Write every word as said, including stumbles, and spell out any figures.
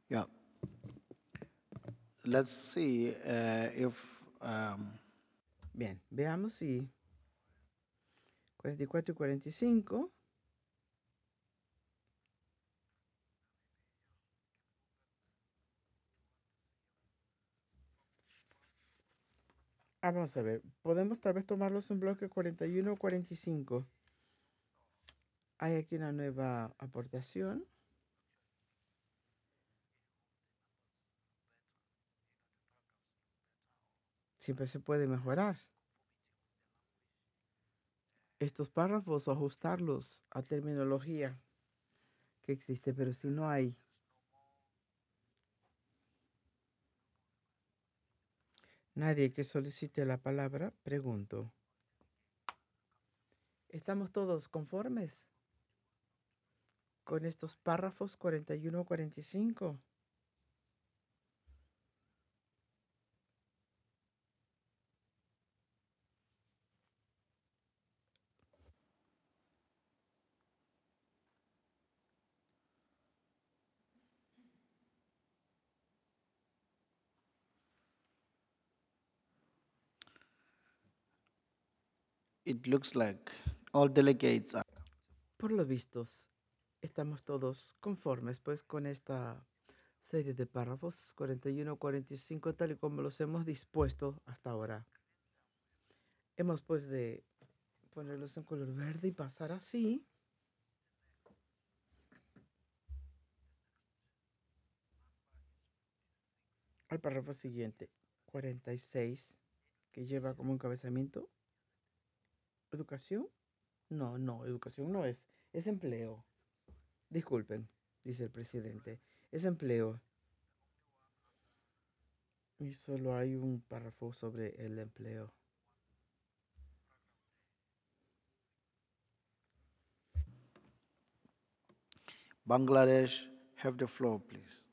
Yeah, let's see uh, if um, Bien, veamos si cuarenta y cuatro y cuarenta y cinco. Ah, vamos a ver. Podemos tal vez tomarlos en bloque cuarenta y uno o cuarenta y cinco. Hay aquí una nueva aportación. Siempre se puede mejorar estos párrafos o ajustarlos a terminología que existe, pero si no hay nadie que solicite la palabra, pregunto. ¿Estamos todos conformes con estos párrafos cuarenta y uno o cuarenta y cinco? it looks like all delegates are. Por lo vistos, estamos todos conformes pues con esta serie de párrafos cuarenta y uno o cuarenta y cinco tal y como los hemos dispuesto hasta ahora. Hemos pues de ponerlos en color verde y pasar así al párrafo siguiente, cuarenta y seis, que lleva como encabezamiento educación. No, no, educación no es, es empleo. Disculpen, dice el presidente, es empleo. Y solo hay un párrafo sobre el empleo. Bangladesh, have the floor, please.